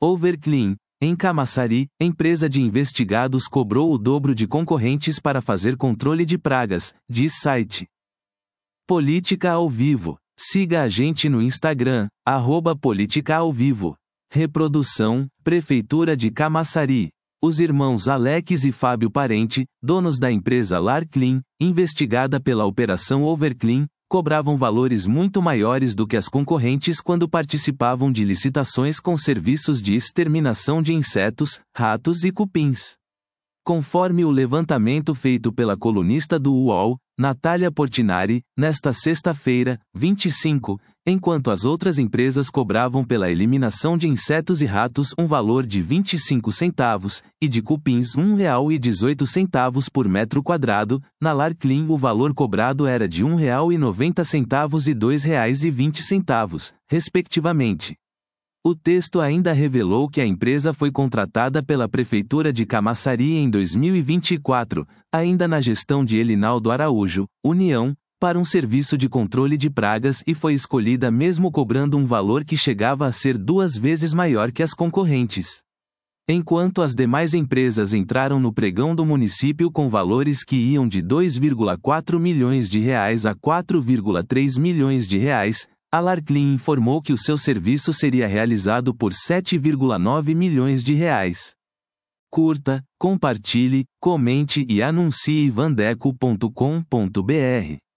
Overclean, em Camaçari, empresa de investigados cobrou o dobro de concorrentes para fazer controle de pragas, diz site. Política ao Vivo. Siga a gente no Instagram, @politicaauvivo. Reprodução, Prefeitura de Camaçari. Os irmãos Alex e Fábio Parente, donos da empresa LarClean, investigada pela Operação Overclean, cobravam valores muito maiores do que as concorrentes quando participavam de licitações com serviços de exterminação de insetos, ratos e cupins. Conforme o levantamento feito pela colunista do UOL, Natália Portinari, nesta sexta-feira, 25, enquanto as outras empresas cobravam pela eliminação de insetos e ratos um valor de 25 centavos, e de cupins R$ 1,18 por metro quadrado, na LarClean o valor cobrado era de R$ 1,90 e R$ 2,20, respectivamente. O texto ainda revelou que a empresa foi contratada pela Prefeitura de Camaçari em 2024, ainda na gestão de Elinaldo Araújo, União, para um serviço de controle de pragas e foi escolhida mesmo cobrando um valor que chegava a ser 2 vezes maior que as concorrentes. Enquanto as demais empresas entraram no pregão do município com valores que iam de R$ 2,4 milhões a R$ 4,3 milhões, a LarClean informou que o seu serviço seria realizado por R$ 7,9 milhões. Curta, compartilhe, comente e anuncie vandeco.com.br.